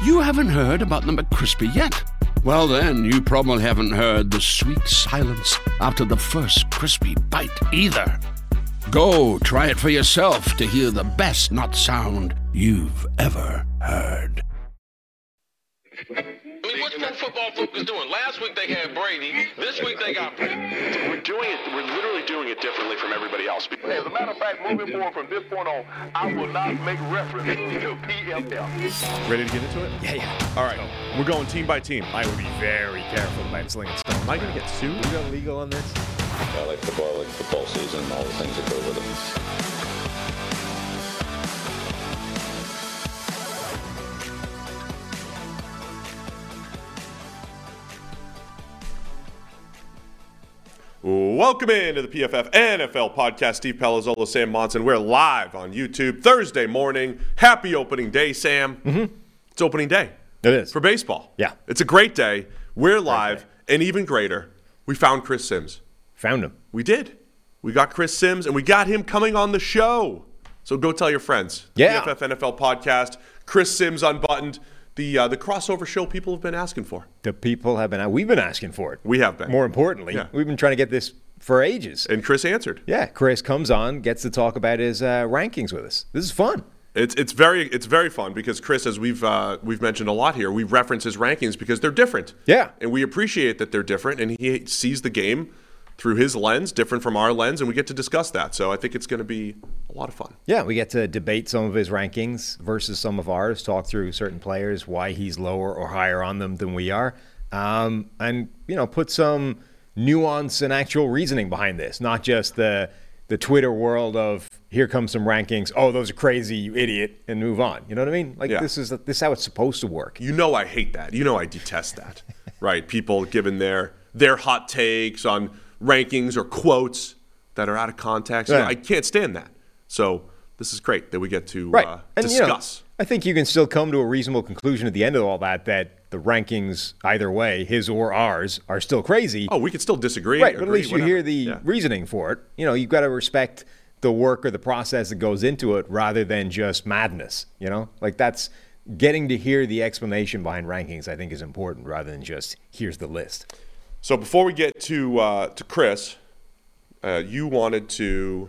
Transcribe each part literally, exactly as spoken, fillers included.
You haven't heard about the McCrispy yet? Well, then, you probably haven't heard the sweet silence after the first crispy bite either. Go try it for yourself to hear the best nut sound you've ever heard. I mean, what's pro football focus doing? Last week they had Brady. This week they got Brady. We're doing it. We're literally doing it differently from everybody else. As a matter of fact, moving forward from this point on, I will not make reference to P F L. Ready to get into it? Yeah, yeah. All right. We're going team by team. I would be very careful about slinging stone. Am I going to get sued? You got legal on this? I like football, I like football season, and all the things that go with it. Welcome into the P F F N F L podcast. Steve Palazzolo, Sam Monson. We're live on YouTube Thursday morning. Happy opening day, Sam. Mm-hmm. It's opening day. It is. For baseball. Yeah. It's a great day. We're live. Day. And even greater, we found Chris Sims. Found him. We did. We got Chris Sims, and we got him coming on the show. So go tell your friends. Yeah. P F F N F L podcast. Chris Sims Unbuttoned. The uh, the crossover show people have been asking for. The people have been, we've been asking for it. We have been. More importantly, yeah. we've been trying to get this for ages. And Chris answered. Yeah, Chris comes on, gets to talk about his uh, rankings with us. This is fun. It's it's very it's very fun because Chris, as we've uh, we've mentioned a lot here, we reference his rankings because they're different. Yeah. And we appreciate that they're different, and he sees the game through his lens, different from our lens, and we get to discuss that. So I think it's going to be a lot of fun. Yeah, we get to debate some of his rankings versus some of ours, talk through certain players, why he's lower or higher on them than we are, um, and, you know, put some nuance and actual reasoning behind this, not just the the Twitter world of here comes some rankings, oh, those are crazy, you idiot, and move on. You know what I mean? Like, yeah. this is this is how it's supposed to work. You know I hate that. You know I detest that, right? People giving their their hot takes on rankings or quotes that are out of context. Yeah. You know, I can't stand that. So this is great that we get to right. uh, and, discuss. You know, I think you can still come to a reasonable conclusion at the end of all that, that the rankings, either way, his or ours, are still crazy. Oh, we can still disagree. Right, but agree, at least whatever. you hear the yeah. reasoning for it. You know, you've got to respect the work or the process that goes into it rather than just madness, you know? Like, that's getting to hear the explanation behind rankings, I think, is important rather than just here's the list. So before we get to uh, to Chris, uh, you wanted to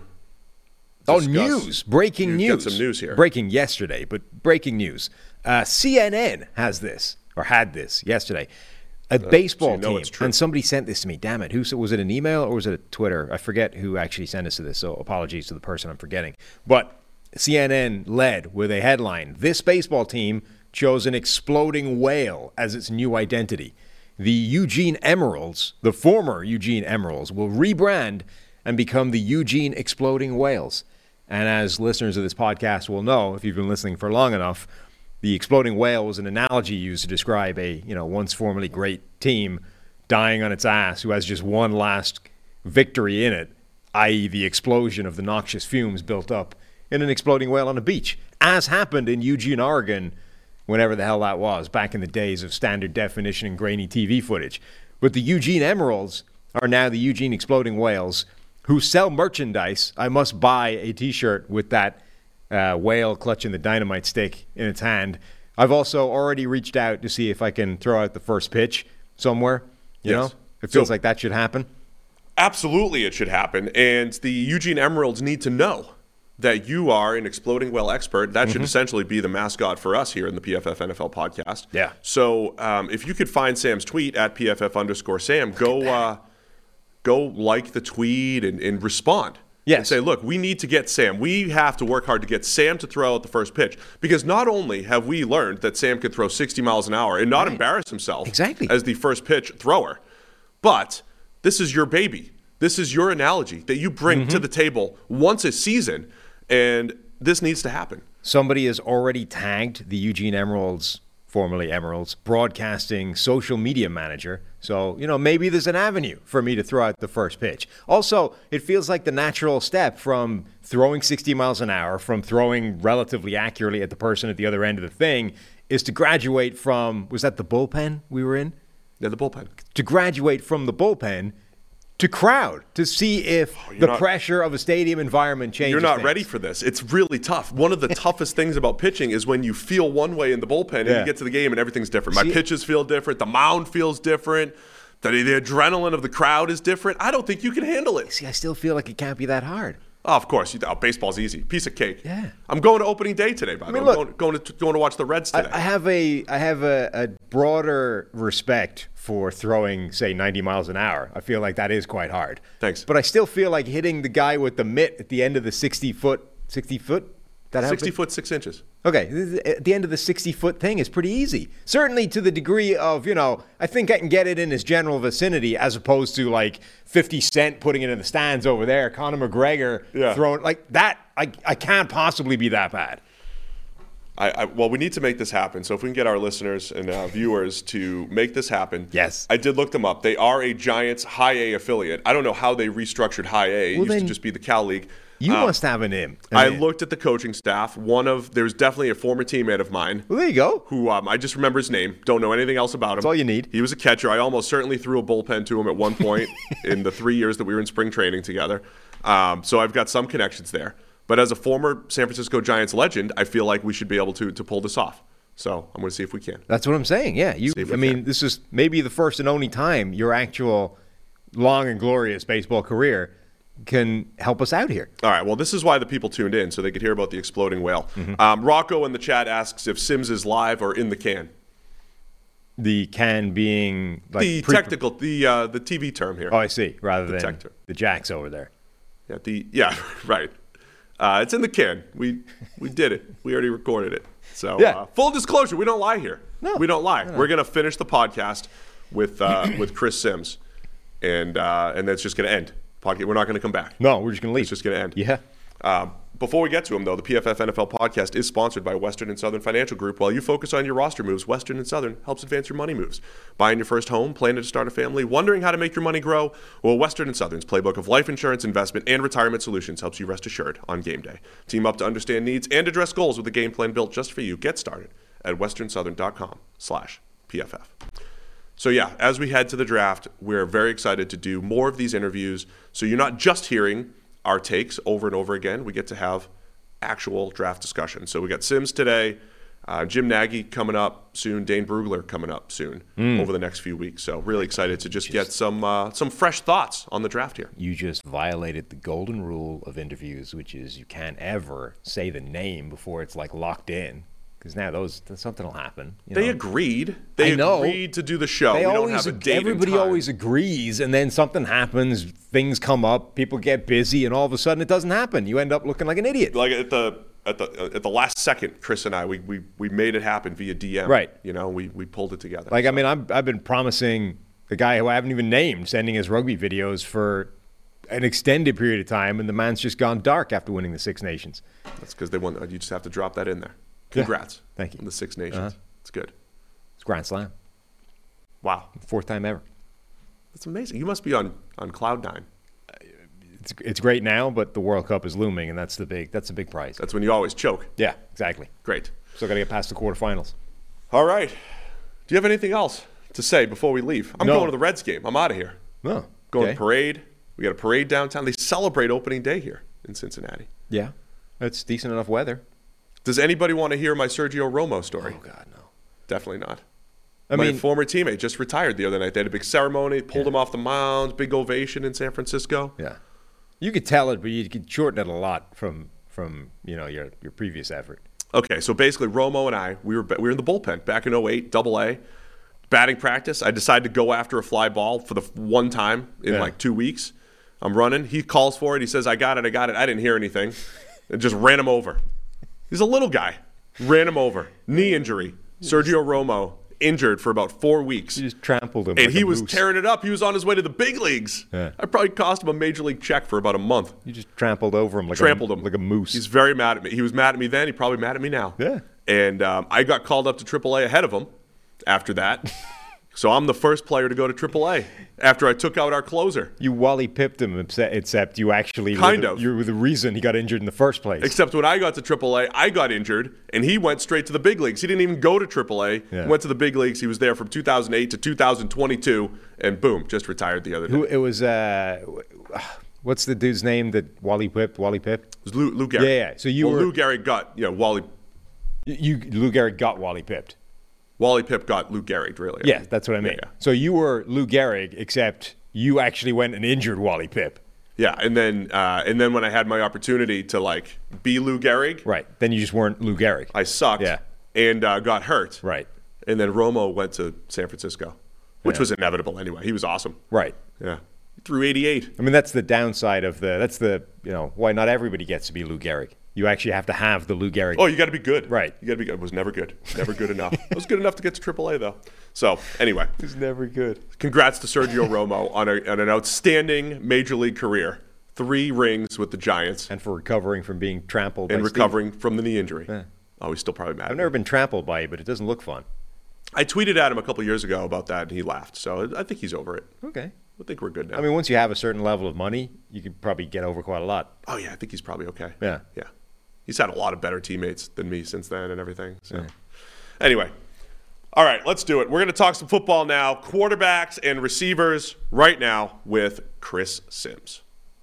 Oh, discuss, news. Breaking you news. Got some news here. Breaking yesterday, but breaking news. Uh, C N N has this, or had this yesterday. A Uh, baseball so you know team. it's true. And somebody sent this to me. Damn it. Who was it, an email or was it a Twitter? I forget who actually sent us to this, so apologies to the person I'm forgetting. But C N N led with a headline. This baseball team chose an exploding whale as its new identity. The Eugene Emeralds, the former Eugene Emeralds, will rebrand and become the Eugene Exploding Whales. And as listeners of this podcast will know, if you've been listening for long enough, the exploding whale was an analogy used to describe a, you know, once formerly great team dying on its ass who has just one last victory in it, that is the explosion of the noxious fumes built up in an exploding whale on a beach, as happened in Eugene, Oregon, whenever the hell that was, back in the days of standard definition and grainy T V footage. But the Eugene Emeralds are now the Eugene Exploding Whales, who sell merchandise. I must buy a T-shirt with that uh, whale clutching the dynamite stick in its hand. I've also already reached out to see if I can throw out the first pitch somewhere. You Yes. know, it feels So- like that should happen. Absolutely, it should happen. And the Eugene Emeralds need to know that you are an exploding whale expert. That should essentially be the mascot for us here in the P F F N F L podcast. Yeah. So um, if you could find Sam's tweet at P F F underscore Sam, go uh, go like the tweet and, and respond. Yes. And say, look, we need to get Sam. We have to work hard to get Sam to throw out the first pitch. Because not only have we learned that Sam could throw sixty miles an hour and not Right. embarrass himself Exactly. as the first pitch thrower, but this is your baby. This is your analogy that you bring Mm-hmm. to the table once a season, and this needs to happen. Somebody has already tagged the Eugene Emeralds, formerly Emeralds, broadcasting social media manager. So, you know, maybe there's an avenue for me to throw out the first pitch. Also, it feels like the natural step from throwing sixty miles an hour, from throwing relatively accurately at the person at the other end of the thing, is to graduate from, was that the bullpen we were in? Yeah, the bullpen. To graduate from the bullpen to crowd to see if you're the not- pressure of a stadium environment changes. You're not things. ready for this. It's really tough. One of the toughest things about pitching is when you feel one way in the bullpen and Yeah. you get to the game and everything's different. My See- pitches feel different. The mound feels different. The, the adrenaline of the crowd is different. I don't think you can handle it. See, I still feel like it can't be that hard. Oh, of course. You, oh, baseball's easy. Piece of cake. Yeah. I'm going to opening day today, by the way. mean, I'm look- going, going, to, going to watch the Reds today. I, I have a I have a, a broader respect for throwing, say, ninety miles an hour. I feel like that is quite hard. Thanks. But I still feel like hitting the guy with the mitt at the end of the sixty foot, sixty foot. That how sixty big- foot, six inches. Okay, th- th- at the end of the sixty foot thing is pretty easy. Certainly to the degree of, you know, I think I can get it in his general vicinity as opposed to like fifty Cent putting it in the stands over there, Conor McGregor Yeah. throwing like that. I, I can't possibly be that bad. I, I, well, we need to make this happen. So if we can get our listeners and uh, viewers to make this happen. Yes. I did look them up. They are a Giants High A affiliate. I don't know how they restructured High A. It Well, used to then just be the Cal League. You Um, must have an in. I an in. looked at the coaching staff. One of there's definitely a former teammate of mine Well, there you go. who um, I just remember his name. Don't know anything else about him. That's all you need. He was a catcher. I almost certainly threw a bullpen to him at one point in the three years that we were in spring training together. Um, so I've got some connections there. But as a former San Francisco Giants legend, I feel like we should be able to to pull this off. So I'm going to see if we can. That's what I'm saying. Yeah, you. See if we I mean, can. this is maybe the first and only time your actual long and glorious baseball career can help us out here. All right. Well, this is why the people tuned in, so they could hear about the exploding whale. Mm-hmm. Um, Rocco in the chat asks if Sims is live or in the can. The can being like the pre- technical, the uh, the T V term here. Oh, I see. Rather than Detector. the jacks over there. Yeah, the yeah, right. Uh, it's in the can. We we did it. We already recorded it. So Yeah. uh, full disclosure, we don't lie here. No. We don't lie. We're gonna finish the podcast with uh, with Chris Sims, and uh, and that's just gonna end. Podcast. We're not gonna come back. No, we're just gonna leave. It's just gonna end. Yeah. Um, before we get to him, though, the P F F N F L podcast is sponsored by Western and Southern Financial Group. While you focus on your roster moves, Western and Southern helps advance your money moves. Buying your first home, planning to start a family, wondering how to make your money grow? Well, Western and Southern's playbook of life insurance, investment, and retirement solutions helps you rest assured on game day. Team up to understand needs and address goals with a game plan built just for you. Get started at western southern dot com slash P F F. So yeah, as we head to the draft, we're very excited to do more of these interviews. So you're not just hearing our takes over and over again. We get to have actual draft discussion. So we got Sims today, uh, Jim Nagy coming up soon, Dane Brugler coming up soon over the next few weeks. So really excited to just, get some uh, some fresh thoughts on the draft here. You just violated the golden rule of interviews, which is you can't ever say the name before it's like locked in. Because now those something will happen. You They know? agreed. They I know. agreed to do the show. They we don't always, have a date and everybody time. always agrees, and then something happens, things come up, people get busy, and all of a sudden it doesn't happen. You end up looking like an idiot. Like at the at the at the last second, Chris and I we we, we made it happen via D M. Right. You know, we we pulled it together. Like, I mean, I'm, I've been promising the guy who I haven't even named sending his rugby videos for an extended period of time, and the man's just gone dark after winning the Six Nations. That's because they won. You just have to drop that in there. Congrats. Thank you. On the Six Nations. Uh-huh. It's good. It's Grand Slam. Wow. Fourth time ever. That's amazing. You must be on, on cloud nine. It's, it's great now, but the World Cup is looming, and that's the big that's the big prize. That's when you always choke. Yeah, exactly. Great. Still got to get past the quarterfinals. All right. Do you have anything else to say before we leave? I'm No. going to the Reds game. I'm out of here. Oh, Going okay. to parade. We got a parade downtown. They celebrate opening day here in Cincinnati. Yeah, it's decent enough weather. Does anybody want to hear my Sergio Romo story? Oh God, no. Definitely not. I My mean, former teammate just retired the other night. They had a big ceremony, pulled him off the mound, big ovation in San Francisco. yeah, you could tell it, but you could shorten it a lot from from you know your your previous effort. Okay, so basically Romo and I, we were we were in the bullpen back in oh eight, double A, batting practice. I decided to go after a fly ball for the one time in Yeah. like two weeks. I'm running. He calls for it. He says, I got it, I got it. I didn't hear anything. And just ran him over. He's a little guy. Ran him over. Knee injury. Sergio Romo injured for about four weeks. You just trampled him, And like he a was moose. tearing it up. He was on his way to the big leagues. Yeah. I probably cost him a major league check for about a month. You just trampled over him like Trampled a, him like a moose. He's very mad at me. He was mad at me then. He's probably mad at me now. Yeah. And um, I got called up to triple A ahead of him after that. So I'm the first player to go to triple A after I took out our closer. You Wally pipped him, except you actually kind were the, of. You were the reason he got injured in the first place. Except when I got to triple A, I got injured, and he went straight to the big leagues. He didn't even go to triple A. Yeah. He went to the big leagues. He was there from two thousand eight to two thousand twenty-two, and boom, just retired the other day. Who, it was, uh, what's the dude's name that Wally pipped? Wally pipped? It was Lou, Lou Gehrig. Yeah, yeah. So you well, were, Lou Gehrig got, you know, Wally. You, Lou Gehrig got Wally pipped. Wally Pipp got Lou Gehrig, really. Yeah, that's what I mean. Yeah, yeah. So you were Lou Gehrig, except you actually went and injured Wally Pipp. Yeah, and then uh, and then when I had my opportunity to like be Lou Gehrig, right? Then you just weren't Lou Gehrig. I sucked. Yeah. And uh, got hurt. Right. And then Romo went to San Francisco, which Yeah. was inevitable anyway. He was awesome. Right. Yeah. He threw eighty-eight. I mean, that's the downside of the. That's the you know why not everybody gets to be Lou Gehrig. You actually have to have the Lou Gehrig. Oh, you got to be good. Right. You got to be good. It was never good. Never good enough. It was good enough to get to triple A, though. So, anyway. It was never good. Congrats to Sergio Romo on, a, on an outstanding Major League career. Three rings with the Giants. And for recovering from being trampled And by recovering from the knee injury. Yeah. Oh, he's still probably mad. I've never been trampled by you, but it doesn't look fun. I tweeted at him a couple years ago about that, and he laughed. So, I think he's over it. Okay. I think we're good now. I mean, once you have a certain level of money, you could probably get over quite a lot. Oh, yeah. I think he's probably okay. Yeah. Yeah. He's had a lot of better teammates than me since then and everything. So, Yeah. Anyway. All right, let's do it. We're going to talk some football now. Quarterbacks and receivers right now with Chris Sims.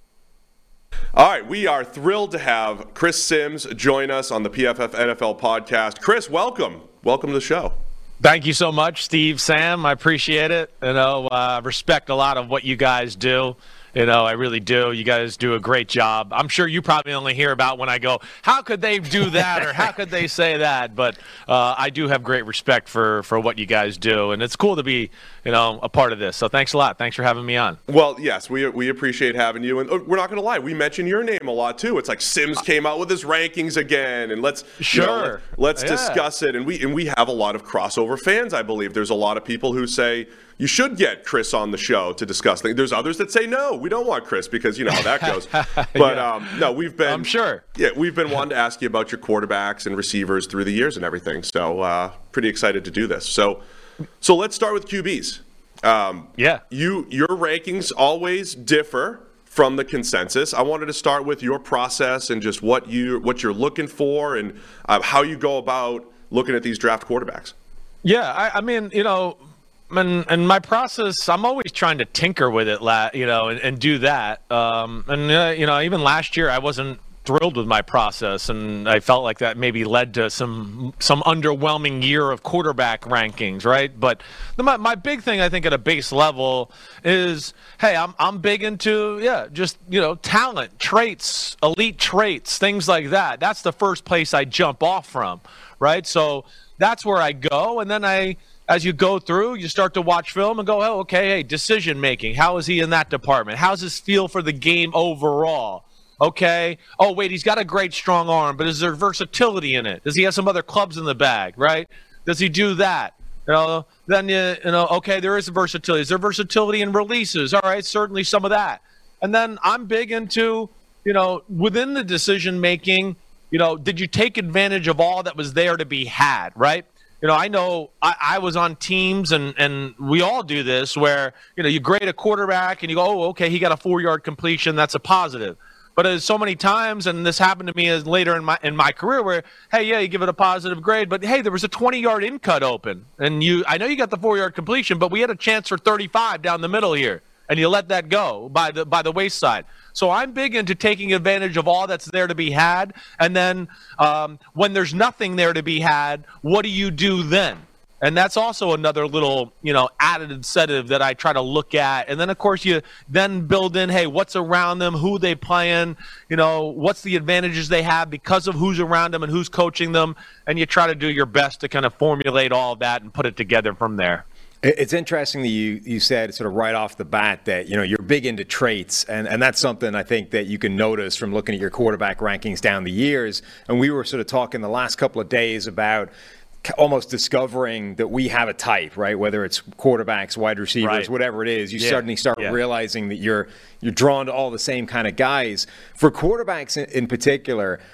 All right, we are thrilled to have Chris Sims join us on the P F F N F L podcast. Chris, welcome. Welcome to the show. Thank you so much, Steve, Sam. I appreciate it. You know, uh, respect a lot of what you guys do. You know, I really do. You guys do a great job. I'm sure you probably only hear about when I go, how could they do that or how could they say that? But uh, I do have great respect for, for what you guys do. And it's cool to be, you know, a part of this. So thanks a lot. Thanks for having me on. Well, yes, we we appreciate having you. And uh, we're not going to lie. We mention your name a lot, too. It's like Sims came out with his rankings again. And let's, sure. you know, let, let's Yeah. discuss it. And we, and we have a lot of crossover fans, I believe. There's a lot of people who say, you should get Chris on the show to discuss things. There's others that say, no, we don't want Chris because you know how that goes. But Yeah. um, no, we've been. I'm sure. Yeah, we've been wanting to ask you about your quarterbacks and receivers through the years and everything. So uh, pretty excited to do this. So, so let's start with Q Bs. Um, Yeah. You your rankings always differ from the consensus. I wanted to start with your process and just what you what you're looking for and uh, how you go about looking at these draft quarterbacks. Yeah, I, I mean, you know, and, and my process, I'm always trying to tinker with it, la- you know, and, and do that. Um, and, uh, you know, even last year I wasn't thrilled with my process, and I felt like that maybe led to some some underwhelming year of quarterback rankings, right? But the, my, my big thing, I think, at a base level is, hey, I'm I'm big into, yeah, just, you know, talent, traits, elite traits, things like that. That's the first place I jump off from, right? So that's where I go, and then I, as you go through, you start to watch film and go, oh, okay, hey, decision making. How is he in that department? How's his feel for the game overall? Okay. Oh, wait, he's got a great strong arm, but is there versatility in it? Does he have some other clubs in the bag, right? Does he do that? You know, then, you, you know, okay, there is versatility. Is there versatility in releases? All right, certainly some of that. And then I'm big into, you know, within the decision making, you know, did you take advantage of all that was there to be had, right? You know, I know I, I was on teams, and, and we all do this, where, you know, you grade a quarterback and you go, oh, okay, he got a four-yard completion. That's a positive. But as so many times, and this happened to me as later in my in my career, where, hey, yeah, you give it a positive grade, but hey, there was a twenty-yard in cut open, and you, I know you got the four-yard completion, but we had a chance for thirty-five down the middle here, and you let that go by the by the wayside. So I'm big into taking advantage of all that's there to be had, and then um, when there's nothing there to be had, what do you do then? And that's also another little, you know, added incentive that I try to look at. And then, of course, you then build in, hey, what's around them, who they playing, you know, what's the advantages they have because of who's around them and who's coaching them. And you try to do your best to kind of formulate all of that and put it together from there. It's interesting that you, you said sort of right off the bat that, you know, you're big into traits, and, and that's something I think that you can notice from looking at your quarterback rankings down the years. And we were sort of talking the last couple of days about almost discovering that we have a type, right? Whether it's quarterbacks, wide receivers, Right. whatever it is, you Yeah. suddenly start Yeah. realizing that you're you're drawn to all the same kind of guys. For quarterbacks in, in particular,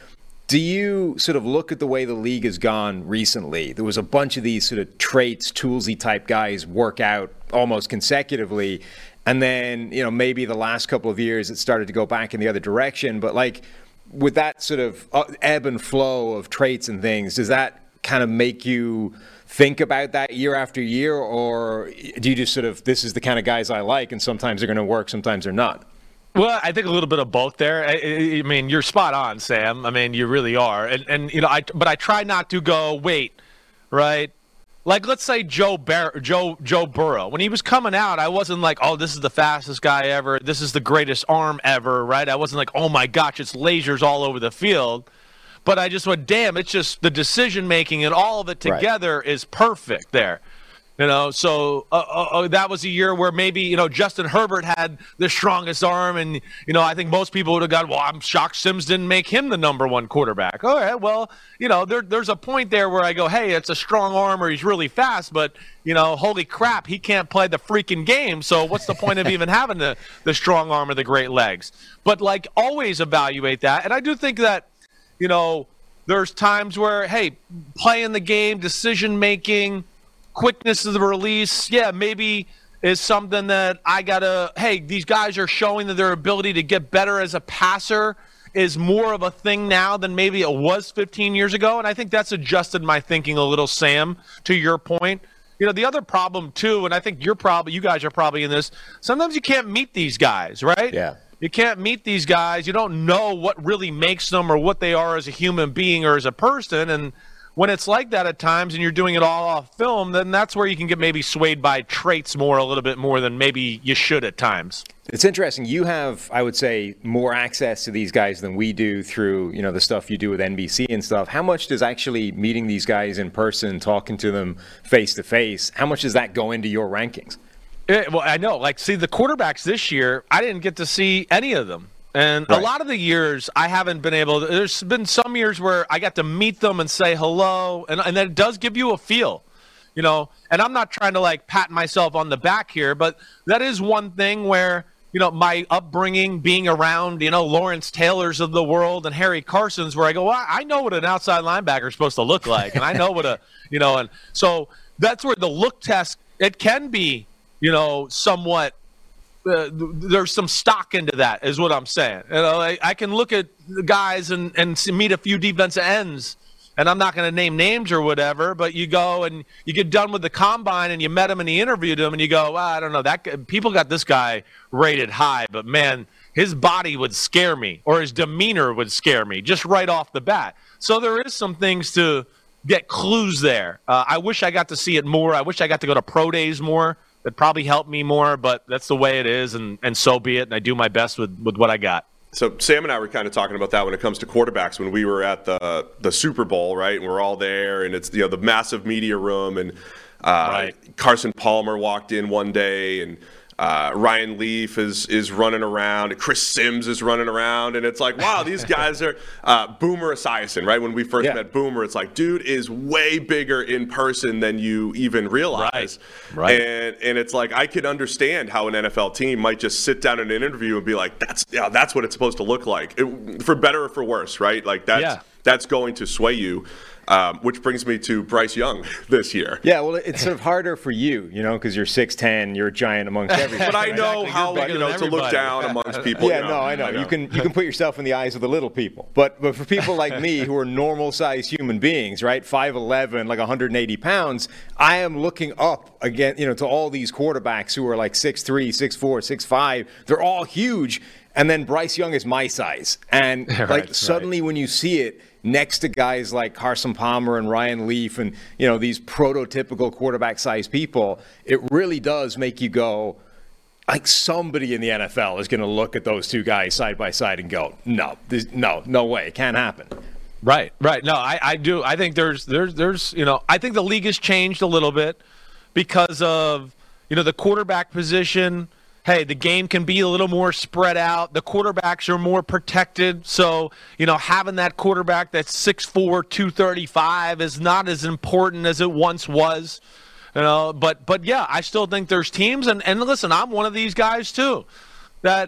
Do you sort of look at the way the league has gone recently? There was a bunch of these sort of traits, toolsy type guys work out almost consecutively. And then, you know, maybe the last couple of years it started to go back in the other direction. But like with that sort of ebb and flow of traits and things, does that kind of make you think about that year after year? Or do you just sort of, this is the kind of guys I like, and sometimes they're going to work, sometimes they're not? Well, I think a little bit of both there. I, I mean, you're spot on, Sam. I mean, you really are. And, and you know, I but I try not to go, wait, right? Like, let's say Joe Bar- Joe Joe Burrow. When he was coming out, I wasn't like, oh, this is the fastest guy ever. This is the greatest arm ever, right? I wasn't like, oh, my gosh, it's lasers all over the field. But I just went, damn, it's just the decision-making and all of it together right. is perfect there. You know, so uh, uh, that was a year where maybe, you know, Justin Herbert had the strongest arm. And, you know, I think most people would have gone, well, I'm shocked Sims didn't make him the number one quarterback. All right, well, you know, there, there's a point there where I go, hey, it's a strong arm or he's really fast. But, you know, holy crap, he can't play the freaking game. So what's the point of even having the, the strong arm or the great legs? But, like, always evaluate that. And I do think that, you know, there's times where, hey, playing the game, decision-making, quickness of the release, yeah, maybe is something that I got to, hey, these guys are showing that their ability to get better as a passer is more of a thing now than maybe it was fifteen years ago. And I think that's adjusted my thinking a little, Sam, to your point. You know, the other problem, too, and I think you're probably, you guys are probably in this, sometimes you can't meet these guys, right? Yeah. You can't meet these guys. You don't know what really makes them or what they are as a human being or as a person. And when it's like that at times and you're doing it all off film, then that's where you can get maybe swayed by traits more, a little bit more than maybe you should at times. It's interesting. You have, I would say, more access to these guys than we do through, you know, the stuff you do with N B C and stuff. How much does actually meeting these guys in person, talking to them face to face, how much does that go into your rankings? It, well, I know. Like, see, the quarterbacks this year, I didn't get to see any of them. And right. a lot of the years, I haven't been able to – there's been some years where I got to meet them and say hello, and, and then it does give you a feel, you know. And I'm not trying to, like, pat myself on the back here, but that is one thing where, you know, my upbringing, being around, you know, Lawrence Taylors of the world and Harry Carsons, where I go, well, I know what an outside linebacker is supposed to look like, and I know what a – you know, and so that's where the look test, it can be, you know, somewhat – Uh, there's some stock into that, is what I'm saying. You know, I, I can look at the guys and, and meet a few defensive ends, and I'm not going to name names or whatever, but you go and you get done with the combine and you met him and you interviewed him and you go, well, I don't know, that people got this guy rated high, but man, his body would scare me or his demeanor would scare me just right off the bat. So there is some things to get clues there. Uh, I wish I got to see it more. I wish I got to go to pro days more. That probably helped me more, but that's the way it is, and, and so be it, and I do my best with, with what I got. So Sam and I were kind of talking about that when it comes to quarterbacks when we were at the the Super Bowl, right? And we're all there, and it's, you know, the massive media room, and uh, right. Carson Palmer walked in one day, and uh, Ryan Leaf is is running around, and Chris Sims is running around, and it's like, wow, these guys are uh, Boomer Esiason, right? When we first yeah. met Boomer, it's like, dude is way bigger in person than you even realize. Right. Right. And and it's like, I can understand how an N F L team might just sit down in an interview and be like, that's yeah, that's what it's supposed to look like, it, for better or for worse, right? Like that's yeah. that's going to sway you. Um, which brings me to Bryce Young this year. Yeah, well, it's sort of harder for you, you know, because you're six ten, you're a giant amongst everybody. But I know how, you know, to look down amongst people. Yeah, you know, no, I know. I know. You can you can put yourself in the eyes of the little people. But but for people like me who are normal-sized human beings, right, five eleven, like one hundred eighty pounds, I am looking up, again, you know, to all these quarterbacks who are like six three, six four, six five. They're all huge. And then Bryce Young is my size. And like right, suddenly right. when you see it, next to guys like Carson Palmer and Ryan Leaf and, you know, these prototypical quarterback-sized people, it really does make you go, like, somebody in the N F L is going to look at those two guys side by side and go, no, this, no, no way, it can't happen. Right, right. No, I, I do. I think there's, there's, there's, you know, I think the league has changed a little bit because of, you know, the quarterback position. Hey, the game can be a little more spread out. The quarterbacks are more protected. So, you know, having that quarterback that's six four, two thirty-five is not as important as it once was. You know, but but yeah, I still think there's teams, and, and listen, I'm one of these guys too, that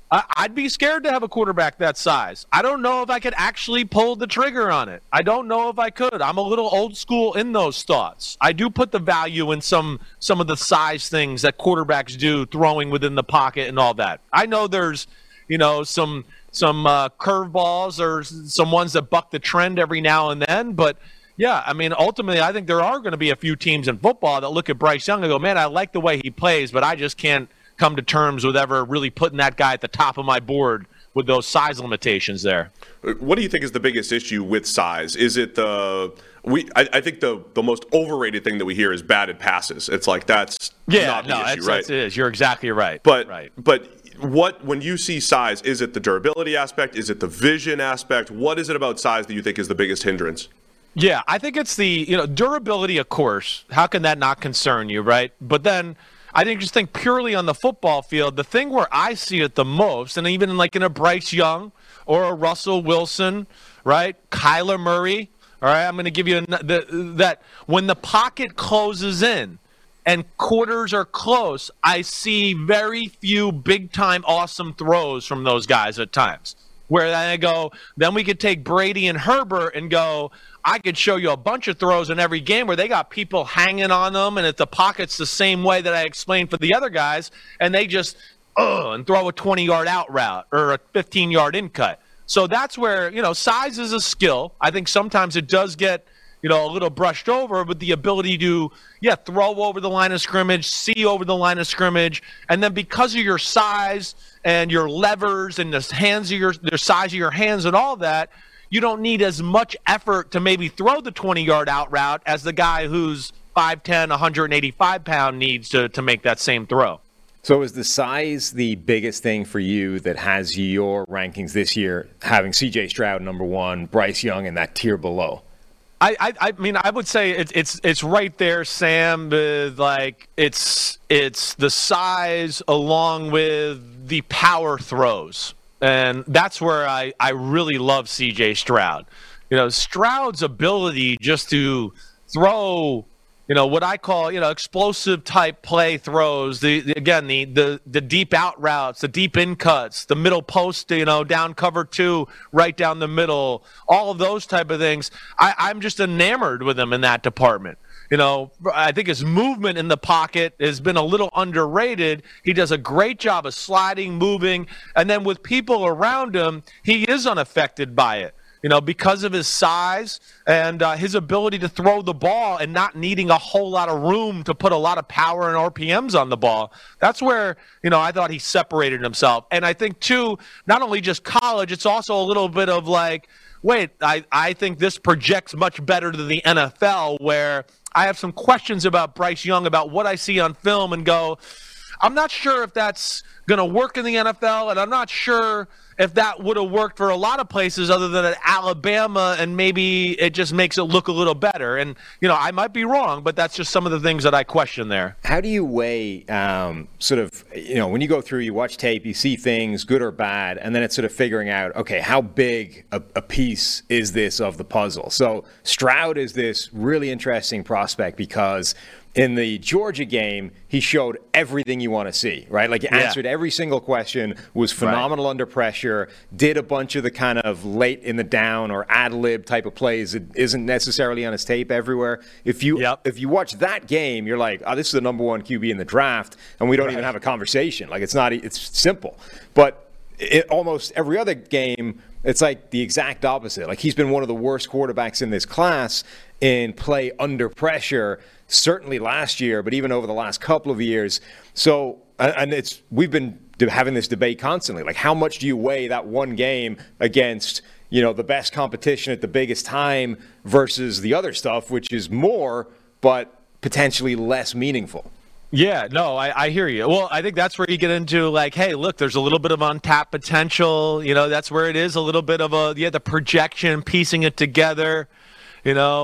I, I'd be scared to have a quarterback that size. I don't know if I could actually pull the trigger on it. I don't know if I could. I'm a little old school in those thoughts. I do put the value in some some of the size things that quarterbacks do, throwing within the pocket and all that. I know there's, you know, some some uh, curveballs or some ones that buck the trend every now and then, but yeah, I mean, ultimately, I think there are going to be a few teams in football that look at Bryce Young and go, man, I like the way he plays, but I just can't come to terms with ever really putting that guy at the top of my board with those size limitations there. What do you think is the biggest issue with size? Is it the we? I, I think the the most overrated thing that we hear is batted passes. It's like that's yeah, not the no, issue, it's, right? It's, it is. You're exactly right. But right. but what when you see size, is it the durability aspect? Is it the vision aspect? What is it about size that you think is the biggest hindrance? Yeah, I think it's the, you know, durability, of course. How can that not concern you, right? But then I think just think purely on the football field, the thing where I see it the most, and even like in a Bryce Young or a Russell Wilson, right? Kyler Murray, all right? I'm going to give you a, the, that when the pocket closes in and quarters are close, I see very few big-time awesome throws from those guys at times. Where then I go, then we could take Brady and Herbert and go, I could show you a bunch of throws in every game where they got people hanging on them, and if the pocket's the same way that I explained for the other guys, and they just, uh, and throw a twenty-yard out route or a fifteen-yard in cut. So that's where, you know, size is a skill. I think sometimes it does get, you know, a little brushed over, but the ability to, yeah, throw over the line of scrimmage, see over the line of scrimmage, and then because of your size and your levers and the hands of your, the size of your hands and all that, you don't need as much effort to maybe throw the twenty-yard out route as the guy who's five ten, one eighty-five pound needs to, to make that same throw. So is the size the biggest thing for you that has your rankings this year, having C J Stroud number one, Bryce Young in that tier below? I, I, I mean, I would say it's it's it's right there, Sam. With like it's it's the size along with the power throws, and that's where I, I really love C J Stroud. You know, Stroud's ability just to throw, you know, what I call, you know, explosive type play throws. The, the again the, the the deep out routes, the deep in cuts, the middle post, you know, down cover two, right down the middle, all of those type of things. I, I'm just enamored with him in that department. You know, I think his movement in the pocket has been a little underrated. He does a great job of sliding, moving, and then with people around him, he is unaffected by it. You know, because of his size and uh, his ability to throw the ball and not needing a whole lot of room to put a lot of power and R P Ms on the ball. That's where, you know, I thought he separated himself. And I think, too, not only just college, it's also a little bit of like, wait, I, I think this projects much better to the N F L, where I have some questions about Bryce Young, about what I see on film and go, I'm not sure if that's going to work in the N F L, and I'm not sure if that would have worked for a lot of places other than at Alabama, and maybe it just makes it look a little better. And, you know, I might be wrong, but that's just some of the things that I question there. How do you weigh um, sort of, you know, when you go through, you watch tape, you see things, good or bad, and then it's sort of figuring out, okay, how big a, a piece is this of the puzzle? So Stroud is this really interesting prospect because in the Georgia game, he showed everything you want to see, right? Like he Yeah. answered every single question, was phenomenal right. under pressure, did a bunch of the kind of late in the down or ad-lib type of plays that isn't necessarily on his tape everywhere. If you Yep. if you watch that game, you're like, oh, this is the number one Q B in the draft, and we don't right. even have a conversation. Like it's not, it's simple. But it, almost every other game, it's like the exact opposite. Like he's been one of the worst quarterbacks in this class in play under pressure, certainly last year, but even over the last couple of years. So, and it's we've been having this debate constantly. Like, how much do you weigh that one game against, you know, the best competition at the biggest time versus the other stuff, which is more, but potentially less meaningful? Yeah, no, I, I hear you. Well, I think that's where you get into like, hey, look, there's a little bit of untapped potential. You know, that's where it is a little bit of a, yeah, the projection, piecing it together, you know,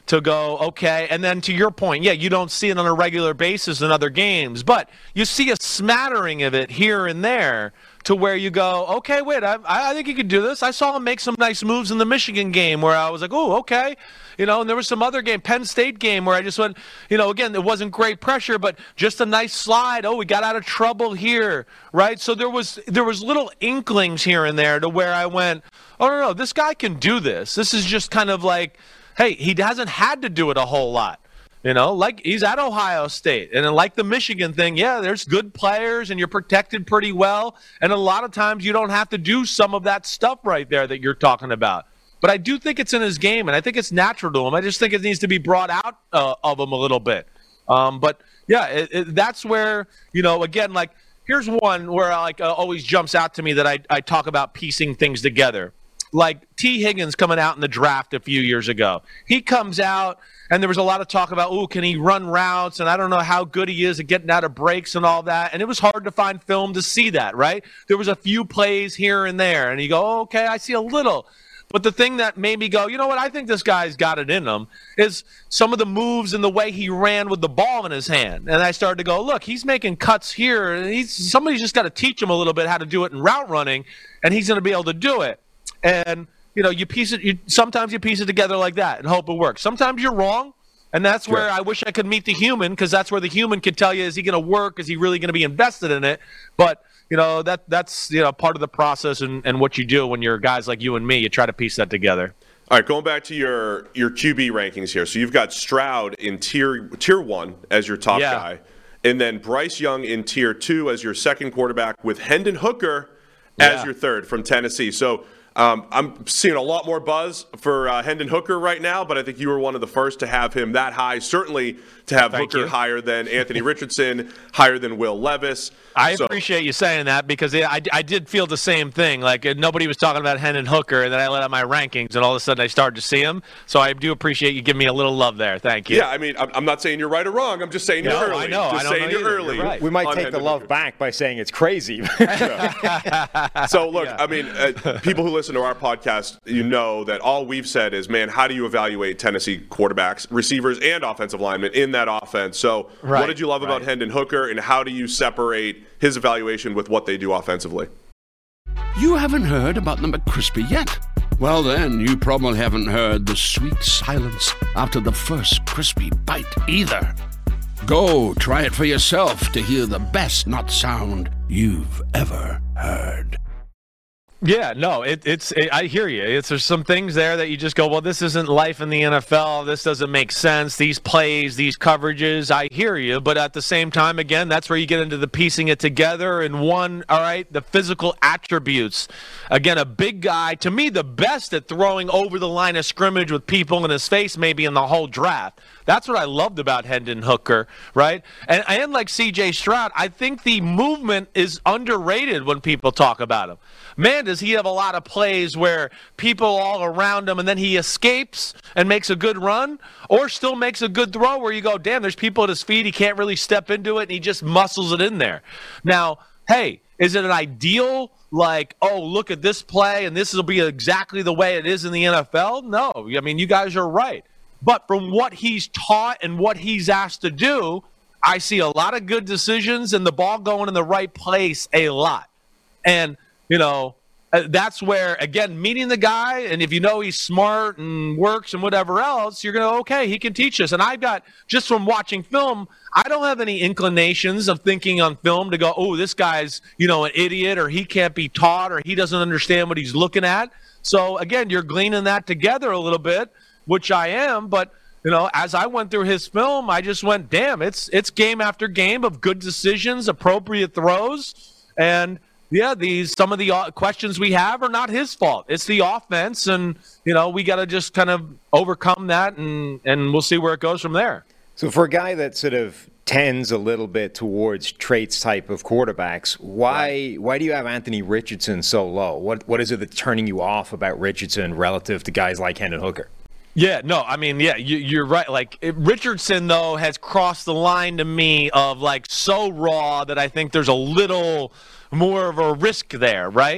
to go, okay, and then to your point, yeah, you don't see it on a regular basis in other games, but you see a smattering of it here and there to where you go, okay, wait, I, I think he could do this. I saw him make some nice moves in the Michigan game where I was like, oh, okay. You know, and there was some other game, Penn State game, where I just went, you know, again, it wasn't great pressure, but just a nice slide. Oh, we got out of trouble here, right? So there was there was little inklings here and there to where I went, oh, no, no, this guy can do this. This is just kind of like, hey, he hasn't had to do it a whole lot. You know, like he's at Ohio State. And then like the Michigan thing, yeah, there's good players and you're protected pretty well. And a lot of times you don't have to do some of that stuff right there that you're talking about. But I do think it's in his game, and I think it's natural to him. I just think it needs to be brought out uh, of him a little bit. Um, but, yeah, it, it, that's where, you know, again, like here's one where like uh, always jumps out to me that I, I talk about piecing things together. Like T. Higgins coming out in the draft a few years ago. He comes out, and there was a lot of talk about, ooh, can he run routes? And I don't know how good he is at getting out of breaks and all that. And it was hard to find film to see that, right? There was a few plays here and there. And you go, oh, okay, I see a little. But the thing that made me go, you know what, I think this guy's got it in him, is some of the moves and the way he ran with the ball in his hand. And I started to go, look, he's making cuts here. And he's somebody's just got to teach him a little bit how to do it in route running, and he's going to be able to do it. And, you know, you piece it, you, sometimes you piece it together like that and hope it works. Sometimes you're wrong, and that's where I wish I could meet the human, because that's where the human could tell you, is he going to work? Is he really going to be invested in it? But, you know, that that's, you know, part of the process and, and what you do when you're guys like you and me. You try to piece that together. All right, going back to your, your Q B rankings here. So you've got Stroud in tier tier one as your top yeah. guy, and then Bryce Young in tier two as your second quarterback, with Hendon Hooker as yeah. your third from Tennessee. So Um, I'm seeing a lot more buzz for uh, Hendon Hooker right now, but I think you were one of the first to have him that high. Certainly to have Thank Hooker you. higher than Anthony Richardson, higher than Will Levis. I so, appreciate you saying that, because I, I did feel the same thing. Like nobody was talking about Hendon Hooker, and then I let out my rankings, and all of a sudden I started to see him. So I do appreciate you giving me a little love there. Thank you. Yeah, I mean, I'm, I'm not saying you're right or wrong. I'm just saying No, you're early. I know. Just I don't saying know you're either. early. You're right. We might on take the Hendon love Hooker. back by saying it's crazy. So, look, Yeah. I mean, uh, people who listen to our podcast, you know that all we've said is, man, how do you evaluate Tennessee quarterbacks, receivers, and offensive linemen in that offense? So Right, what did you love about right. Hendon Hooker, and how do you separate his evaluation with what they do offensively? You haven't heard about the McCrispy yet? Well, then, you probably haven't heard the sweet silence after the first crispy bite either. Go try it for yourself to hear the best nut sound you've ever heard. Yeah, no, it, it's. It, I hear you. It's there's some things there that you just go, well, this isn't life in the N F L. This doesn't make sense. These plays, these coverages. I hear you, but at the same time, again, that's where you get into the piecing it together. And one, all right, the physical attributes. Again, a big guy. To me, the best at throwing over the line of scrimmage with people in his face, maybe in the whole draft. That's what I loved about Hendon Hooker, right? And and like C J Stroud, I think the movement is underrated when people talk about him. Man, does he have a lot of plays where people all around him, and then he escapes and makes a good run, or still makes a good throw where you go, damn, there's people at his feet, he can't really step into it, and he just muscles it in there. Now, hey, is it an ideal, like, oh, look at this play, and this will be exactly the way it is in the N F L? No, I mean, you guys are right. But from what he's taught and what he's asked to do, I see a lot of good decisions and the ball going in the right place a lot. And, you know, that's where, again, meeting the guy, and if you know he's smart and works and whatever else, you're going to, okay, he can teach us. And I've got, just from watching film, I don't have any inclinations of thinking on film to go, oh, this guy's, you know, an idiot, or he can't be taught, or he doesn't understand what he's looking at. So, again, you're gleaning that together a little bit, which I am, but, you know, as I went through his film, I just went, damn, it's it's game after game of good decisions, appropriate throws, and, yeah, these some of the questions we have are not his fault. It's the offense, and, you know, we got to just kind of overcome that, and, and we'll see where it goes from there. So for a guy that sort of tends a little bit towards traits type of quarterbacks, why right. why do you have Anthony Richardson so low? What What is it that's turning you off about Richardson relative to guys like Hendon Hooker? Yeah, no, I mean, yeah, you, you're right. Like, it, Richardson, though, has crossed the line to me of, like, so raw that I think there's a little more of a risk there, right?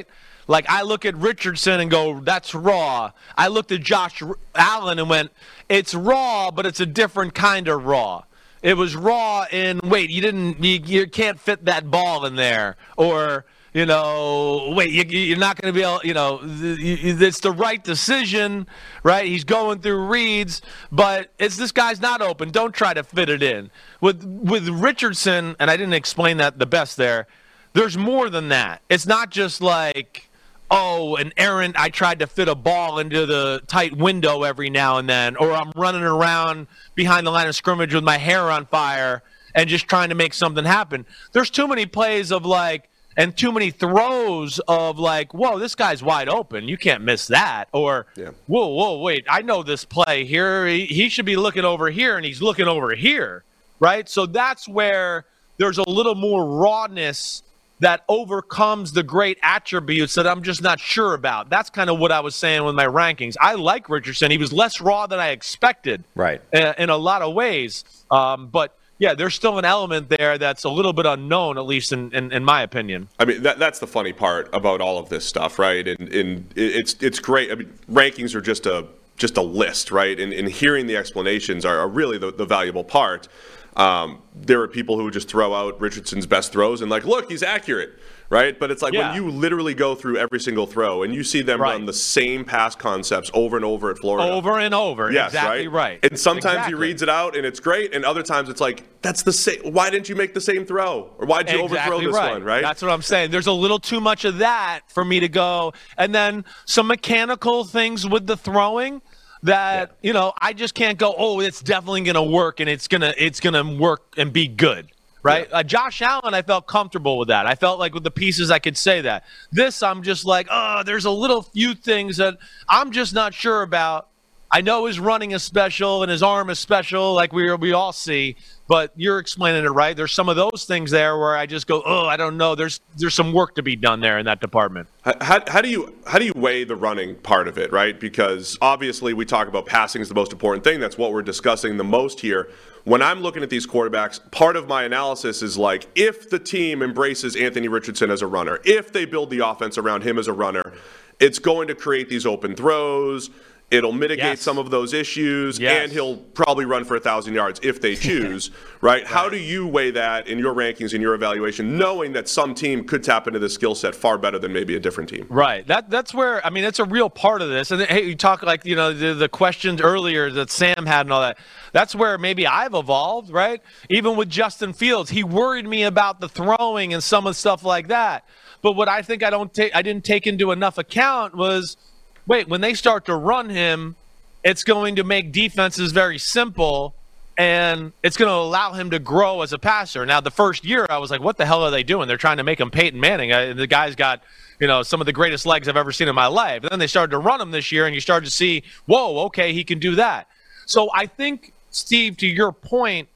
Like, I look at Richardson and go, that's raw. I looked at Josh Allen and went, it's raw, but it's a different kind of raw. It was raw in, wait, you didn't, you, you can't fit that ball in there. Or, you know, wait, you, you're not going to be able, you know, it's the right decision, right? He's going through reads, but it's this guy's not open. Don't try to fit it in. With with Richardson, and I didn't explain that the best there, there's more than that. It's not just like, oh, an errant, I tried to fit a ball into the tight window every now and then, or I'm running around behind the line of scrimmage with my hair on fire and just trying to make something happen. There's too many plays of like, and too many throws of like, whoa, this guy's wide open. You can't miss that. Or, yeah. whoa, whoa, wait, I know this play here. He, he should be looking over here, and he's looking over here, right? So that's where there's a little more rawness that overcomes the great attributes that I'm just not sure about. That's kind of what I was saying with my rankings. I like Richardson. He was less raw than I expected, right? In, in a lot of ways. Um, but, yeah, there's still an element there that's a little bit unknown, at least in, in, in my opinion. I mean, that, that's the funny part about all of this stuff, right? And, and it's it's great. I mean, rankings are just a just a list, right? And, and hearing the explanations are, are really the, the valuable part. Um, there are people who would just throw out Richardson's best throws and like, look, he's accurate, right? But it's like yeah. when you literally go through every single throw and you see them right. run the same pass concepts over and over at Florida. Over and over. Yes, exactly right. right. And sometimes exactly. he reads it out and it's great, and other times it's like, that's the same. Why didn't you make the same throw? Or why did you exactly overthrow this right. one, right? That's what I'm saying. There's a little too much of that for me to go. And then some mechanical things with the throwing that, yeah. you know, I just can't go, oh, it's definitely going to work and it's going to it's going to work and be good, right? Yeah. Uh, Josh Allen, I felt comfortable with that. I felt like with the pieces I could say that. This, I'm just like, oh, there's a little few things that I'm just not sure about. I know his running is special and his arm is special, like we we all see, but you're explaining it right. There's some of those things there where I just go, oh, I don't know. There's there's some work to be done there in that department. How, how do you how do you weigh the running part of it, right? Because obviously we talk about passing is the most important thing. That's what we're discussing the most here. When I'm looking at these quarterbacks, part of my analysis is like, if the team embraces Anthony Richardson as a runner, if they build the offense around him as a runner, it's going to create these open throws. It'll mitigate yes. some of those issues, yes. and he'll probably run for one thousand yards if they choose, right? right? How do you weigh that in your rankings, in your evaluation, knowing that some team could tap into this skill set far better than maybe a different team? Right. That That's where, I mean, it's a real part of this. And, hey, you talk like, you know, the, the questions earlier that Sam had and all that. That's where maybe I've evolved, right? Even with Justin Fields, he worried me about the throwing and some of the stuff like that. But what I think I don't take, I didn't take into enough account was, wait, when they start to run him, it's going to make defenses very simple, and it's going to allow him to grow as a passer. Now, the first year, I was like, what the hell are they doing? They're trying to make him Peyton Manning. I, the guy's got, you know, some of the greatest legs I've ever seen in my life. And then they started to run him this year, and you started to see, whoa, okay, he can do that. So I think, Steve, to your point,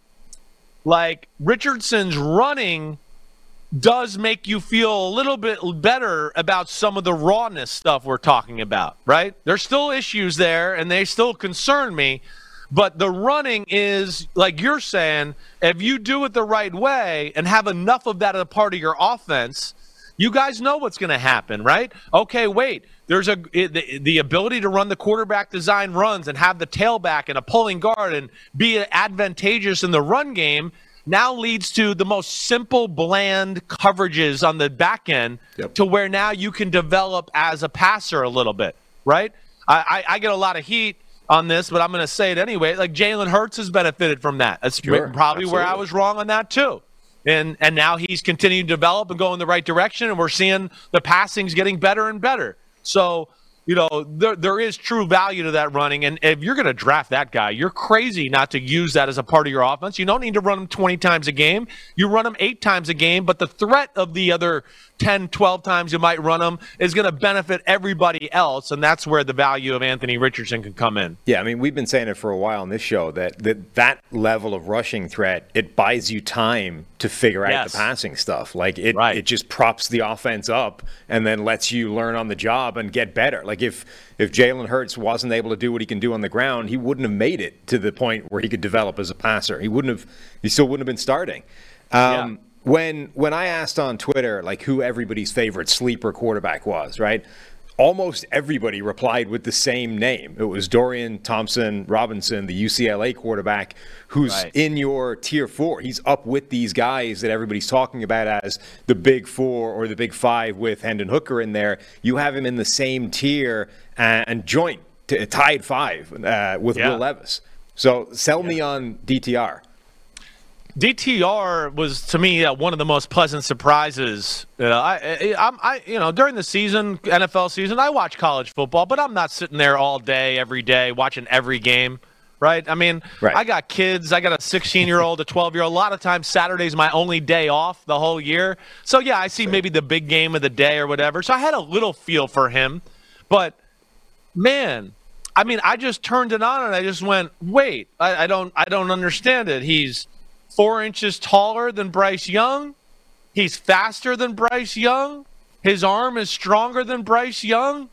like Richardson's running does make you feel a little bit better about some of the rawness stuff we're talking about, right? There's still issues there, and they still concern me, but the running is, like you're saying, if you do it the right way and have enough of that as a part of your offense, you guys know what's going to happen, right? Okay, wait, there's a the, the ability to run the quarterback design runs and have the tailback and a pulling guard and be advantageous in the run game now leads to the most simple, bland coverages on the back end yep. to where now you can develop as a passer a little bit, right? I, I, I get a lot of heat on this, but I'm going to say it anyway. Like Jalen Hurts has benefited from that. That's sure, probably absolutely. Where I was wrong on that too. And and now he's continuing to develop and go in the right direction, and we're seeing the passing's getting better and better. So, you know, there there is true value to that running. And if you're going to draft that guy, you're crazy not to use that as a part of your offense. You don't need to run him twenty times a game. You run him eight times a game, but the threat of the other ten, twelve times you might run him is going to benefit everybody else, and that's where the value of Anthony Richardson can come in. Yeah, I mean, we've been saying it for a while on this show that that, that level of rushing threat, it buys you time to figure out yes. the passing stuff. Like, it, right. it just props the offense up and then lets you learn on the job and get better. Like, if, if Jalen Hurts wasn't able to do what he can do on the ground, he wouldn't have made it to the point where he could develop as a passer. He wouldn't have – he still wouldn't have been starting. Um, when when I asked on Twitter like who everybody's favorite sleeper quarterback was, right? Almost everybody replied with the same name. It was Dorian Thompson-Robinson, the U C L A quarterback, who's right. in your tier four. He's up with these guys that everybody's talking about as the big four or the big five with Hendon Hooker in there. You have him in the same tier and, and joint, t- tied five uh, with yeah. Will Levis. So sell yeah. me on D T R. D T R was to me uh, one of the most pleasant surprises. Uh, I, I, I'm, I, you know, during the season, N F L season, I watch college football, but I'm not sitting there all day, every day, watching every game, right? I mean, right. I got kids. I got a sixteen-year-old, a twelve-year-old. A lot of times, Saturday's my only day off the whole year. So yeah, I see maybe the big game of the day or whatever. So I had a little feel for him, but man. I mean, I just turned it on and I just went, wait, I, I don't, I don't understand it. He's four inches taller than Bryce Young. He's faster than Bryce Young. His arm is stronger than Bryce Young.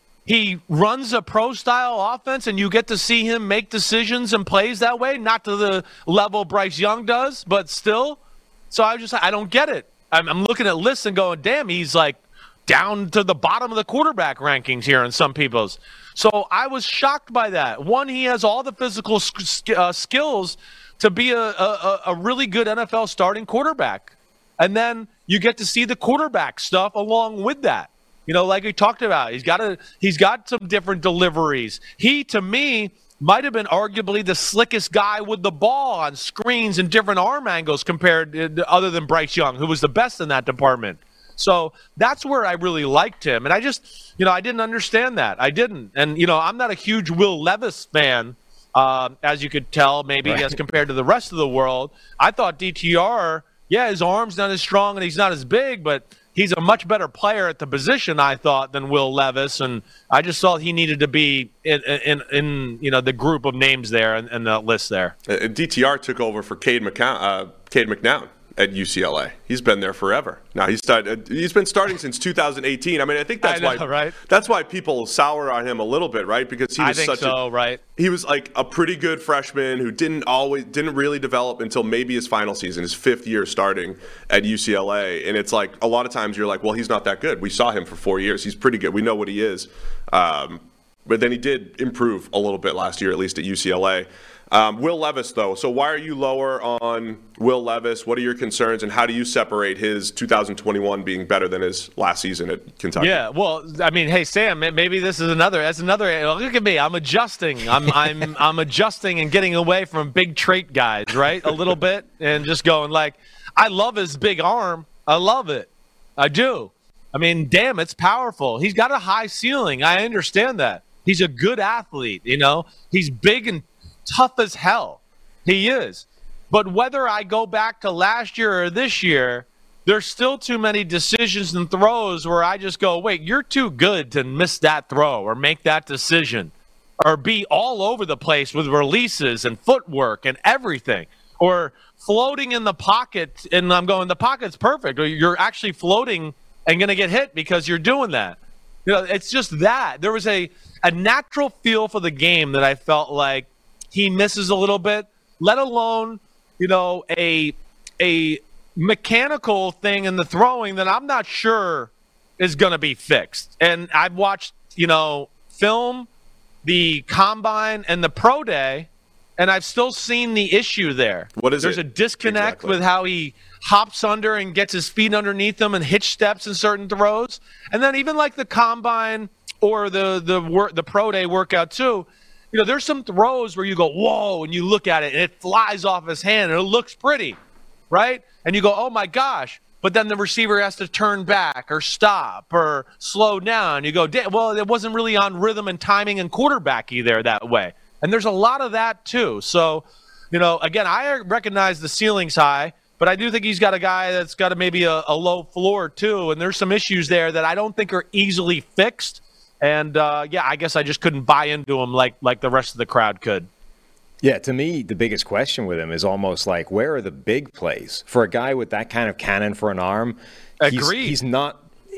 He runs a pro-style offense, and you get to see him make decisions and plays that way, not to the level Bryce Young does, but still. So I just, I don't get it. I'm, I'm looking at lists and going, damn, he's like down to the bottom of the quarterback rankings here in some people's. So I was shocked by that. One, he has all the physical sk- uh, skills to be a, a, a really good N F L starting quarterback. And then you get to see the quarterback stuff along with that. You know, like we talked about, he's got a, he's got some different deliveries. He, to me, might have been arguably the slickest guy with the ball on screens and different arm angles compared to, other than Bryce Young, who was the best in that department. So that's where I really liked him. And I just, you know, I didn't understand that. I didn't. And, you know, I'm not a huge Will Levis fan, uh, as you could tell, maybe right. as compared to the rest of the world. I thought D T R, yeah, his arm's not as strong and he's not as big, but he's a much better player at the position, I thought, than Will Levis. And I just thought he needed to be in, in, in you know, the group of names there and, and the list there. Uh, D T R took over for Cade, McCown, uh, Cade McNown at U C L A. He's been there forever. Now he started. He's been starting since two thousand eighteen. I mean, I think that's I know, why. Right? That's why people sour on him a little bit, right? Because he was I think such so, a right? He was like a pretty good freshman who didn't always didn't really develop until maybe his final season, his fifth year starting at U C L A. And it's like a lot of times you're like, well, he's not that good. We saw him for four years. He's pretty good. We know what he is. Um, but then he did improve a little bit last year, at least at U C L A. Um, Will Levis, though. So why are you lower on Will Levis? What are your concerns, and how do you separate his two thousand twenty-one being better than his last season at Kentucky? Yeah, well, I mean, hey Sam, maybe this is another. That's another. Look at me. I'm adjusting. I'm I'm I'm adjusting and getting away from big trait guys, right? A little bit, and just going like, I love his big arm. I love it. I do. I mean, damn, it's powerful. He's got a high ceiling. I understand that. He's a good athlete. You know, he's big and tough as hell. He is. But whether I go back to last year or this year, there's still too many decisions and throws where I just go, wait, you're too good to miss that throw or make that decision or be all over the place with releases and footwork and everything, or floating in the pocket. And I'm going, the pocket's perfect. Or you're actually floating and going to get hit because you're doing that. You know, it's just that. There was a, a natural feel for the game that I felt like he misses a little bit, let alone, you know, a a mechanical thing in the throwing that I'm not sure is going to be fixed. And I've watched, you know, film, the combine, and the pro day, and I've still seen the issue there. What is There's it? a disconnect exactly. with how he hops under and gets his feet underneath him and hitch steps in certain throws. And then even like the combine or the the work, the pro day workout too, you know, there's some throws where you go, whoa, and you look at it, and it flies off his hand, and it looks pretty, right? And you go, oh, my gosh. But then the receiver has to turn back or stop or slow down. You go, well, it wasn't really on rhythm and timing and quarterbacky there that way. And there's a lot of that, too. So, you know, again, I recognize the ceiling's high, but I do think he's got a guy that's got a, maybe a, a low floor, too. And there's some issues there that I don't think are easily fixed. And, uh, yeah, I guess I just couldn't buy into him like like the rest of the crowd could. Yeah, to me, the biggest question with him is almost like, where are the big plays? For a guy with that kind of cannon for an arm, Agreed. He's, he's not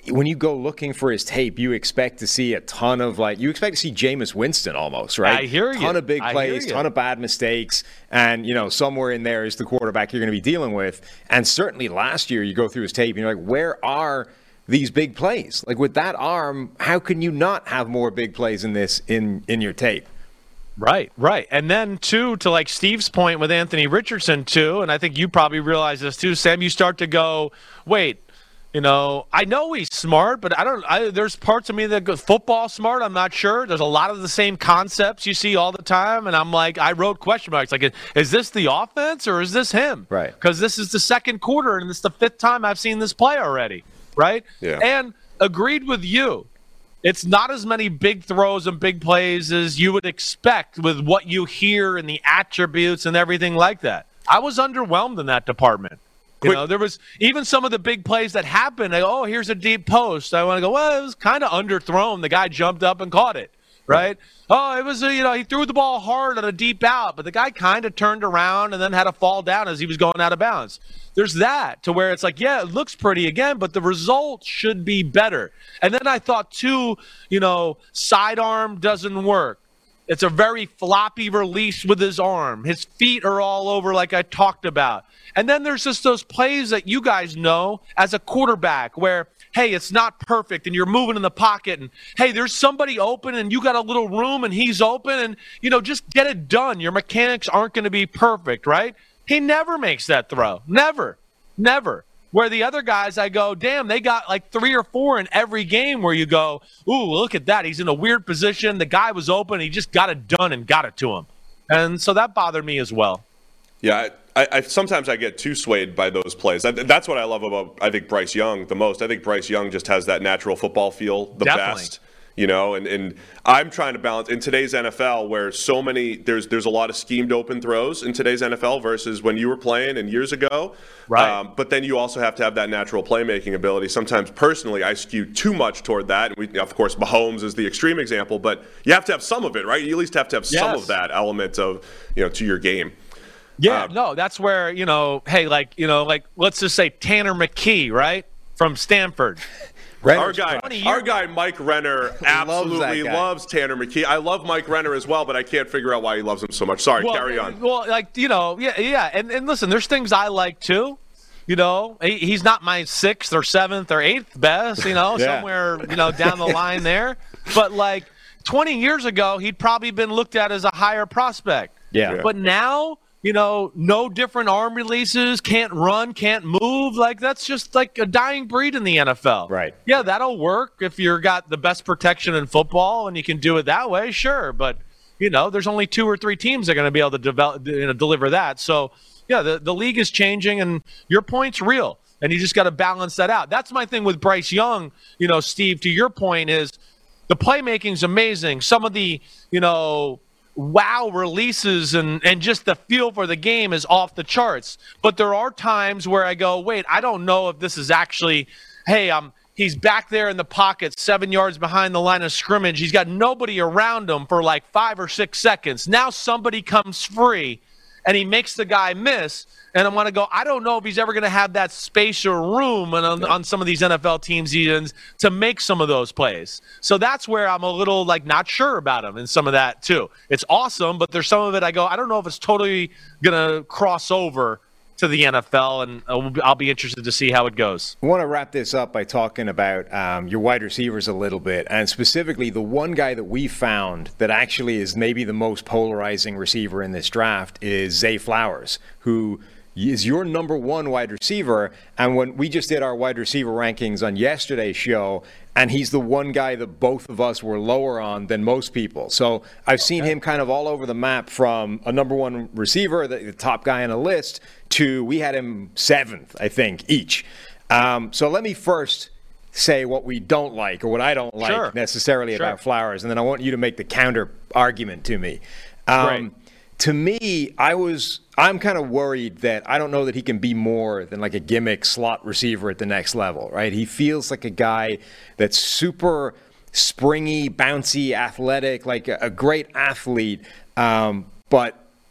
when you go looking for his tape, you expect to see a ton of, like, you expect to see Jameis Winston almost, right? I hear you. Ton of big I plays, hear you. ton of bad mistakes, and, you know, somewhere in there is the quarterback you're going to be dealing with. And certainly last year, you go through his tape, and you're like, where are these big plays? Like, with that arm, how can you not have more big plays in this in, in your tape? Right, right. And then, too, to like Steve's point with Anthony Richardson, too, and I think you probably realize this, too, Sam, you start to go, wait, you know, I know he's smart, but I don't, I, there's parts of me that go football smart, I'm not sure. There's a lot of the same concepts you see all the time, and I'm like, I wrote question marks. Like, is this the offense or is this him? Right. Because this is the second quarter, and it's the fifth time I've seen this play already, right? Yeah. And agreed with you. It's not as many big throws and big plays as you would expect with what you hear and the attributes and everything like that. I was underwhelmed in that department. You Quick. know, there was even some of the big plays that happened. Like, oh, here's a deep post. I want to go, well, it was kind of underthrown. The guy jumped up and caught it, right? Oh, it was, a, you know, he threw the ball hard on a deep out, but the guy kind of turned around and then had to fall down as he was going out of bounds. There's that to where it's like, yeah, it looks pretty again, but the result should be better. And then I thought, too, you know, sidearm doesn't work. It's a very floppy release with his arm. His feet are all over like I talked about. And then there's just those plays that you guys know as a quarterback where, hey, it's not perfect and you're moving in the pocket and, hey, there's somebody open and you got a little room and he's open and, you know, just get it done. Your mechanics aren't going to be perfect, right? He never makes that throw. Never. Never. Where the other guys, I go, damn, they got like three or four in every game where you go, ooh, look at that. He's in a weird position. The guy was open. He just got it done and got it to him. And so that bothered me as well. Yeah, I, I sometimes I get too swayed by those plays. That, that's what I love about, I think, Bryce Young the most. I think Bryce Young just has that natural football feel the Definitely. best. You know, and, and I'm trying to balance in today's N F L where so many there's there's a lot of schemed open throws in today's N F L versus when you were playing and years ago. Right. Um, but then you also have to have that natural playmaking ability. Sometimes personally, I skew too much toward that. And we, of course, Mahomes is the extreme example, but you have to have some of it, right? You at least have to have some Yes. of that element of, you know, to your game. Yeah, Um, no, that's where, you know, hey, like, you know, like, let's just say Tanner McKee, right, from Stanford. Our guy, twenty our years- guy, Mike Renner, absolutely guy. loves Tanner McKee. I love Mike Renner as well, but I can't figure out why he loves him so much. Sorry, Well, carry on. Well, like, you know, yeah, yeah. And, and listen, there's things I like too. You know, he, he's not my sixth or seventh or eighth best, you know, Yeah. somewhere, you know, down the line there. But like twenty years ago, he'd probably been looked at as a higher prospect. Yeah. But now, you know, no different arm releases, can't run, can't move. Like, that's just like a dying breed in the N F L. Right. Yeah, that'll work if you've got the best protection in football and you can do it that way, sure. But, you know, there's only two or three teams that are going to be able to develop, you know, deliver that. So, yeah, the, the league is changing, and your point's real, and you just got to balance that out. That's my thing with Bryce Young, you know, Steve, to your point is the playmaking's amazing. Some of the, you know, wow releases and, and just the feel for the game is off the charts. But there are times where I go, wait, I don't know if this is actually, hey, um, he's back there in the pocket, seven yards behind the line of scrimmage. He's got nobody around him for like five or six seconds. Now somebody comes free, and he makes the guy miss. And I'm going to go, I don't know if he's ever going to have that space or room on, on, on some of these N F L teams to make some of those plays. So that's where I'm a little, like, not sure about him and some of that, too. It's awesome, but there's some of it I go, I don't know if it's totally going to cross over to the N F L, and I'll be interested to see how it goes. I want to wrap this up by talking about um, your wide receivers a little bit, and specifically the one guy that we found that actually is maybe the most polarizing receiver in this draft is Zay Flowers, who is your number one wide receiver. And when we just did our wide receiver rankings on yesterday's show, and he's the one guy that both of us were lower on than most people. So I've seen him kind of all over the map from a number one receiver, the, the top guy on the list, to we had him seventh, I think, each. Um, so let me first say what we don't like or what I don't like Sure. necessarily Sure. about Flowers, and then I want you to make the counter argument to me. Um, Great. To me, I was I'm kind of worried that I don't know that he can be more than like a gimmick slot receiver at the next level, right? He feels like a guy that's super springy, bouncy, athletic, like a, a great athlete, um, but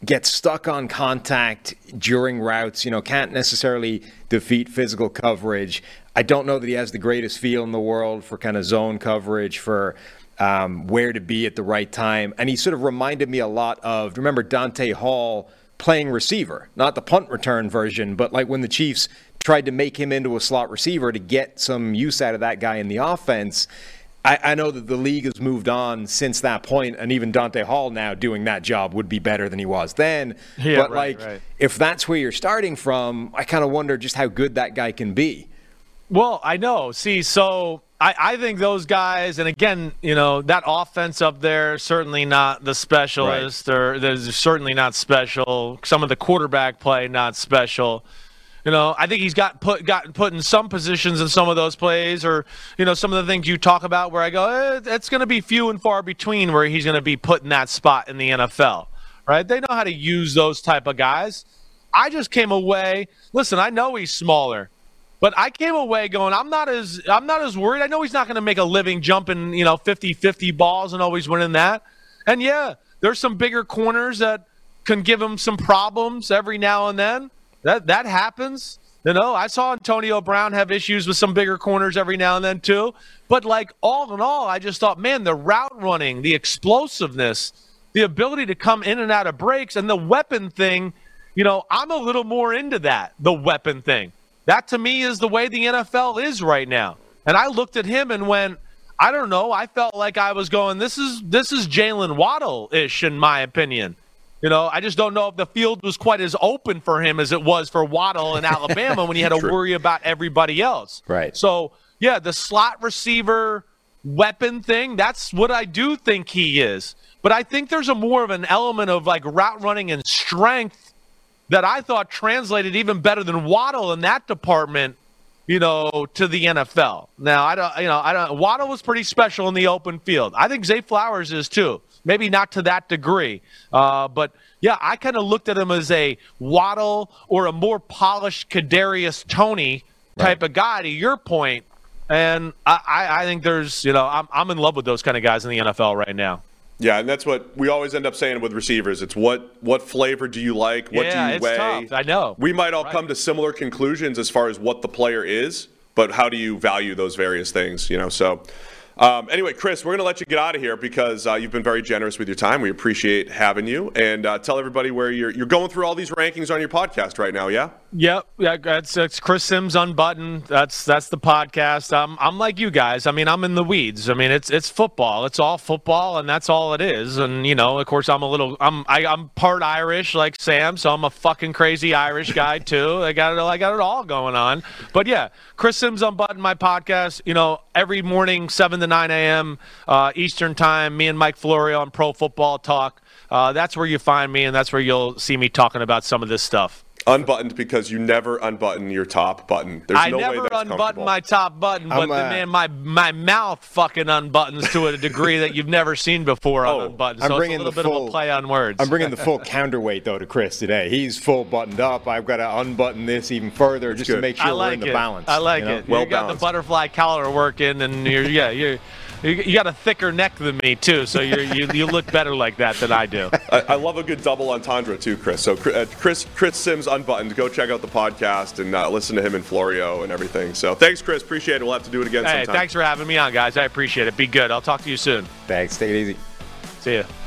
gets stuck on contact during routes, you know, can't necessarily defeat physical coverage. I don't know that he has the greatest feel in the world for kind of zone coverage, for um, where to be at the right time. And he sort of reminded me a lot of, remember Dante Hall playing receiver, not the punt return version, but like when the Chiefs tried to make him into a slot receiver to get some use out of that guy in the offense. I, I know that the league has moved on since that point, and even Dante Hall now doing that job would be better than he was then. Yeah, but right, like, right. if that's where you're starting from, I kind of wonder just how good that guy can be. Well, I know. See, so I, I think those guys, and again, you know, that offense up there, certainly not the specialist. Right. Or there's certainly not special. Some of the quarterback play, not special. You know, I think he's got put gotten put in some positions in some of those plays, or, you know, some of the things you talk about where I go, eh, it's going to be few and far between where he's going to be put in that spot in the N F L, right? They know how to use those type of guys. I just came away, listen, I know he's smaller, but I came away going, I'm not as I'm not as worried. I know he's not going to make a living jumping, you know, fifty-fifty balls and always winning that. And, yeah, there's some bigger corners that can give him some problems every now and then. That that happens. You know, I saw Antonio Brown have issues with some bigger corners every now and then too. But, like, all in all, I just thought, man, the route running, the explosiveness, the ability to come in and out of breaks, and the weapon thing, you know, I'm a little more into that, the weapon thing. That, to me, is the way the N F L is right now. And I looked at him and went, I don't know, I felt like I was going, this is this is Jalen Waddle-ish, in my opinion. You know, I just don't know if the field was quite as open for him as it was for Waddle in Alabama when he had to worry about everybody else. Right. So, yeah, the slot receiver weapon thing, that's what I do think he is. But I think there's a more of an element of, like, route running and strength that I thought translated even better than Waddle in that department, you know, to the N F L. Now, I don't, you know, I don't, Waddle was pretty special in the open field. I think Zay Flowers is too. Maybe not to that degree. Uh, but, yeah, I kind of looked at him as a Waddle or a more polished Kadarius Toney type right. of guy, to your point. And I, I, I think there's, you know, I'm, I'm in love with those kind of guys in the N F L right now. Yeah, and that's what we always end up saying with receivers. It's what what flavor do you like? What yeah, do you it's weigh? Tough. I know. We might all right. come to similar conclusions as far as what the player is, but how do you value those various things, you know? So Um, anyway, Chris, we're going to let you get out of here because uh, you've been very generous with your time. We appreciate having you. And uh, tell everybody where you're you're going through all these rankings on your podcast right now, yeah? Yep. Yeah, that's, that's Chris Sims Unbuttoned. That's that's the podcast. I'm I'm like you guys. I mean, I'm in the weeds. I mean, it's it's football. It's all football, and that's all it is. And you know, of course, I'm a little. I'm I, I'm part Irish, like Sam, so I'm a fucking crazy Irish guy too. I got it. I got it all going on. But yeah, Chris Sims Unbuttoned, my podcast. You know, every morning, seven to nine a.m. Uh, Eastern time. Me and Mike Florio on Pro Football Talk. Uh, that's where you find me, and that's where you'll see me talking about some of this stuff. Unbuttoned because you never unbutton your top button. There's I no never way that's unbutton my top button, but I'm, uh, the, man, my my mouth fucking unbuttons to a degree that you've never seen before Oh, on unbuttoned. I'm So it's a bringing little the bit full- of a play on words. I'm bringing the full counterweight, though, to Chris today. He's full buttoned up. I've got to unbutton this even further just good. to make I sure like we're in the it. balance. I like you know? it. Well you got balanced. the butterfly collar working, and you're yeah you're. You you got a thicker neck than me too, so you're, you you look better like that than I do. I, I love a good double entendre too, Chris. So uh, Chris Chris Sims Unbuttoned. Go check out the podcast and uh, listen to him and Florio and everything. So thanks, Chris. Appreciate it. We'll have to do it again Hey, sometime. thanks for having me on, guys. I appreciate it. Be good. I'll talk to you soon. Thanks. Take it easy. See ya.